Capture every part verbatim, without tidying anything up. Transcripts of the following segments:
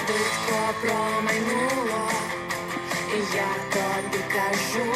швидко промайнуло, і я тобі кажу,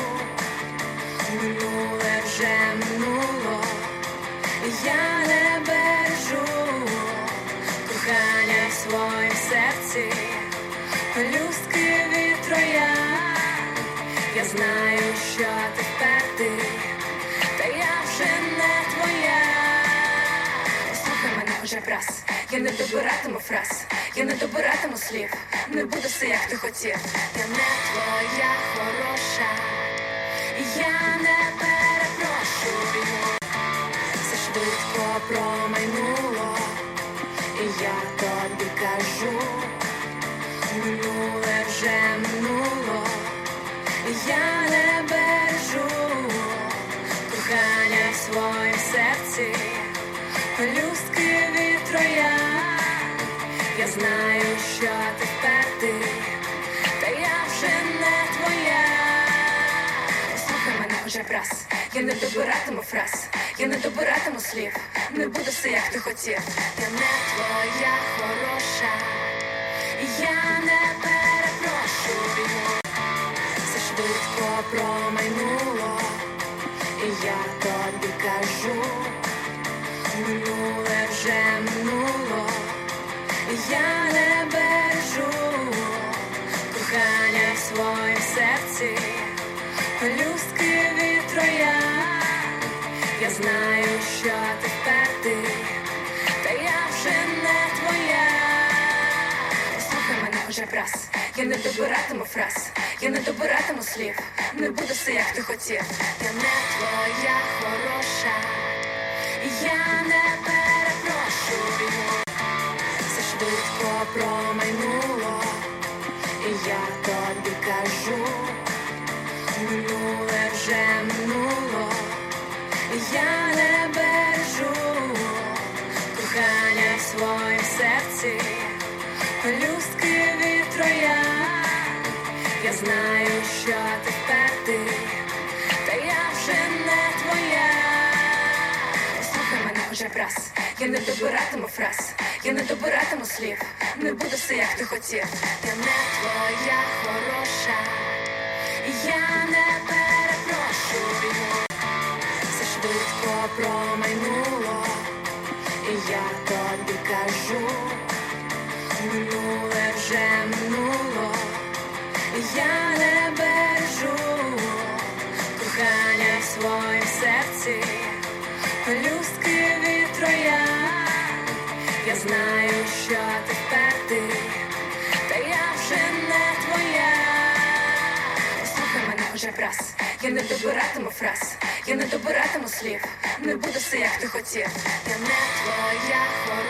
минуле вже минуло, я не бережу кохання в своїм серці, пелюстки від троянд. Я знаю, що ти впертий, та я вже не твоя. Слухай мене вже раз, я не добиратиму фраз, я не добиратиму слів, не буде все, як ти хотів. Я не твоя хороша, я не перепрошую. Все швидко промайнуло, і я тобі кажу, минуле вже минуло, я не бережу кохання в своїм серці, пелюстки від троянд. Я знаю, що ти впертий, та я вже не твоя. Слухай мене вже раз, я не добиратиму фраз, я не добиратиму слів, не буде все, як ти хотів. Я не твоя хороша, я не перепрошую. Все швидко промайнуло, і я тобі кажу, минуле вже минуло, я не бережу кохання в своїм серці, пелюстки від троянд. Я знаю, що ти впертий, та я вже не твоя. Слухай мене вже раз, я не добиратиму фраз, я не добиратиму слів, не буде все, як ти хотів. Я не твоя хороша, я не перепрошую. Все швидко промайнуло, і я тобі кажу, минуле вже минуло, я не бережу кохання в своїм серці, пелюстки від троянд. Я знаю, що ти впертий, та я вже не твоя. Слухай мене вже раз, я не добиратиму фраз, я не добиратиму слів, не буде все, як ти хотів. Я не твоя хороша, я не перепрошую. Все швидко промайнуло, і я тобі кажу, минуле вже минуло, я не бережу кохання в своїм серці, пелюстки від троянд. Я знаю, що ти впертий, та я вже не твоя. Слухай мене вже раз, я не добиратиму фраз, я не добиратиму слів, не буде все, як ти хотів. Я не твоя хороша.